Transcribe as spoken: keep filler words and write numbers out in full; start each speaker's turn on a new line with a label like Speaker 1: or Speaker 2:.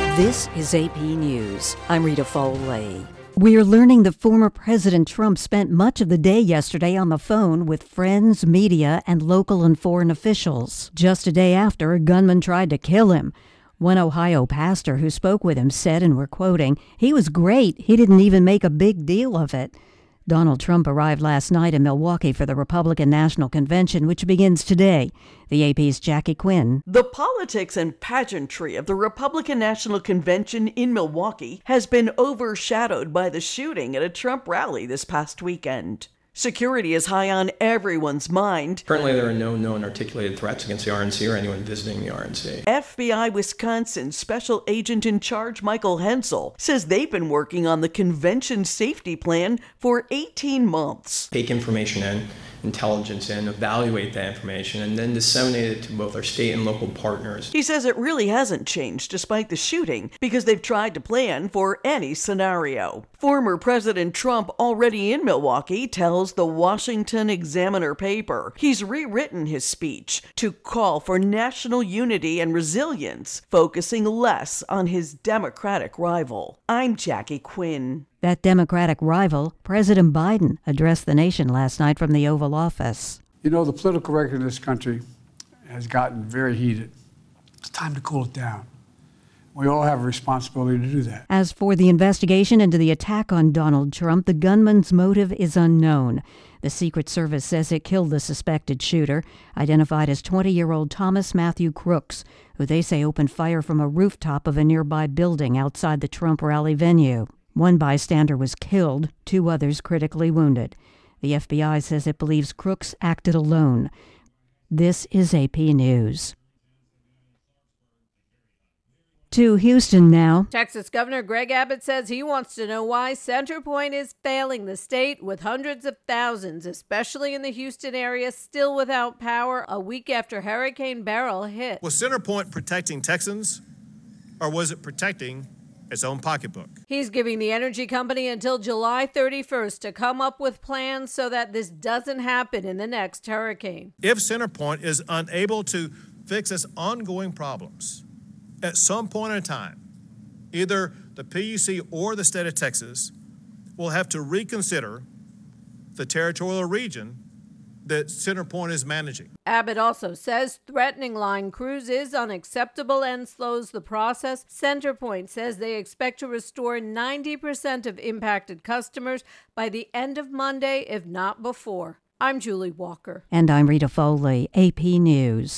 Speaker 1: This is A P News. I'm Rita Foley. We're learning that former President Trump spent much of the day yesterday on the phone with friends, media, and local and foreign officials. Just a day after, a gunman tried to kill him. One Ohio pastor who spoke with him said, and we're quoting, "He was great. He didn't even make a big deal of it." Donald Trump arrived last night in Milwaukee for the Republican National Convention, which begins today. The A P's Jackie Quinn.
Speaker 2: The politics and pageantry of the Republican National Convention in Milwaukee has been overshadowed by the shooting at a Trump rally this past weekend. Security is high on everyone's mind.
Speaker 3: Currently, there are no known articulated threats against the R N C or anyone visiting the R N C.
Speaker 2: F B I Wisconsin Special Agent in Charge Michael Hensel says they've been working on the convention safety plan for eighteen months.
Speaker 3: Take information in, intelligence in, evaluate that information, and then disseminate it to both our state and local partners.
Speaker 2: He says it really hasn't changed despite the shooting because they've tried to plan for any scenario. Former President Trump, already in Milwaukee, tells the Washington Examiner paper he's rewritten his speech to call for national unity and resilience, focusing less on his Democratic rival. I'm Jackie Quinn.
Speaker 1: That Democratic rival, President Biden, addressed the nation last night from the Oval Office.
Speaker 4: You know, the political record in this country has gotten very heated. It's time to cool it down. We all have a responsibility to do that.
Speaker 1: As for the investigation into the attack on Donald Trump, the gunman's motive is unknown. The Secret Service says it killed the suspected shooter, identified as twenty-year-old Thomas Matthew Crooks, who they say opened fire from a rooftop of a nearby building outside the Trump rally venue. One bystander was killed, two others critically wounded. The F B I says it believes Crooks acted alone. This is A P News. To Houston now.
Speaker 5: Texas Governor Greg Abbott says he wants to know why CenterPoint is failing the state with hundreds of thousands, especially in the Houston area, still without power a week after Hurricane Beryl hit.
Speaker 6: Was CenterPoint protecting Texans, or was it protecting its own pocketbook?
Speaker 5: He's giving the energy company until July thirty-first to come up with plans so that this doesn't happen in the next hurricane.
Speaker 6: If CenterPoint is unable to fix its ongoing problems, at some point in time, either the P U C or the state of Texas will have to reconsider the territorial region that CenterPoint is managing.
Speaker 5: Abbott also says threatening line crews is unacceptable and slows the process. CenterPoint says they expect to restore ninety percent of impacted customers by the end of Monday, if not before. I'm Julie Walker.
Speaker 1: And I'm Rita Foley, A P News.